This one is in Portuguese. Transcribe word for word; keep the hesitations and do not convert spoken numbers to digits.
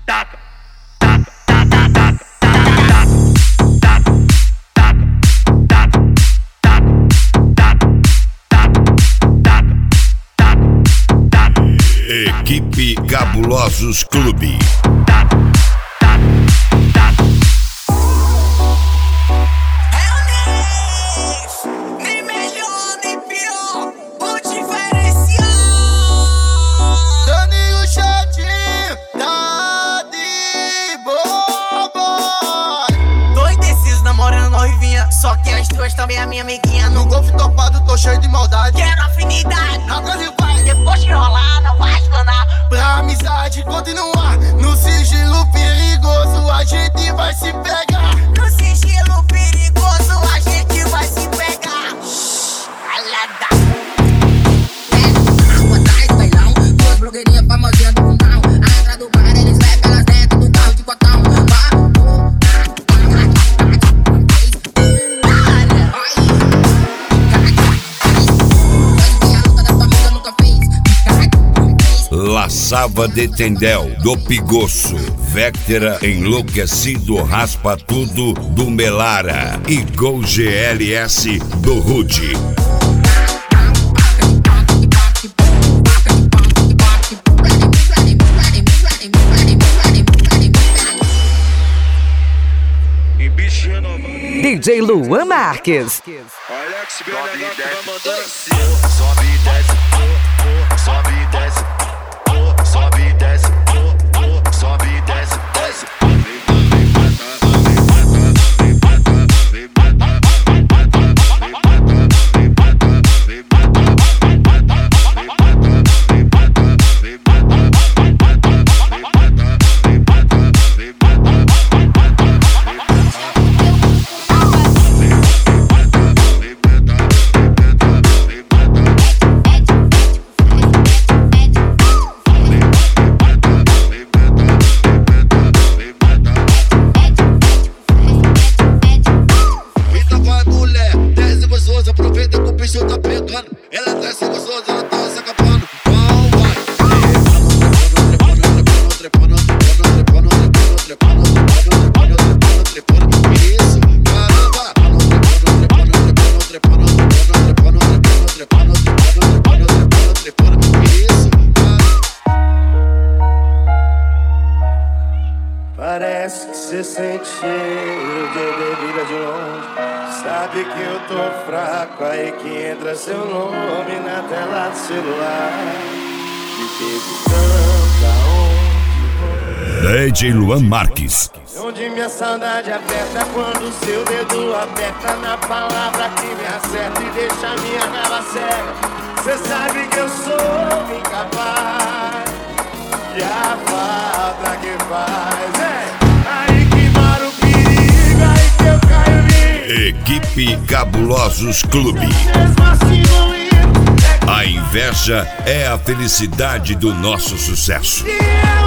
taca. Equipe Cabulosos Clube. Nem melhor, nem pior, o diferencial. Daninho chatinho, tá de boa. Tô indeciso, namorando noivinha, só que as duas também é minha amiguinha. No golfe topado, tô cheio de maldade. Quero afinidade, agora vai. Depois que rolar, não vai explanar. Pra amizade continuar, no sigilo perigoso a gente vai se pegar. No sigilo perigoso a gente vai se pegar. Alada. É, rua atrás do bailão, duas blogueirinhas famosinhas do fundão. A entrada do bar, eles levam elas dentro do carro de cotão. Laçava de Tendel, do Pigoço, Vectera, Enlouquecido, Raspa Tudo, do Melara e Gol G L S, do Rude. D J Luan Marques. Alex B N H vai mandando assim. Sobe e desce, sobe e desce, sobe e desce, sobe e desce, desce. Aproveita que o bicho tá pegando. Ela desce gostosa, ela tá se acabando. Então vai. Trepando, trepando, trepando, trepando, trepando, trepando, trepando. Isso, caramba. Trepando, trepando, trepando, trepando, trepando, trepando, trepando, trepando, trepando. Isso, parece que cê sente cheiro de bebida de longe. Sabe que eu tô fraco, aí que entra seu nome na tela do celular. Me perguntando aonde D J Luan Marques. onde minha saudade aperta quando seu dedo aperta na palavra que me acerta e deixa minha cara cega. Cê sabe que eu sou incapaz e a falta que faz é aí que mora o perigo, aí que eu caio em mim. Equipe Cabulosos Clube. A inveja é a felicidade do nosso sucesso.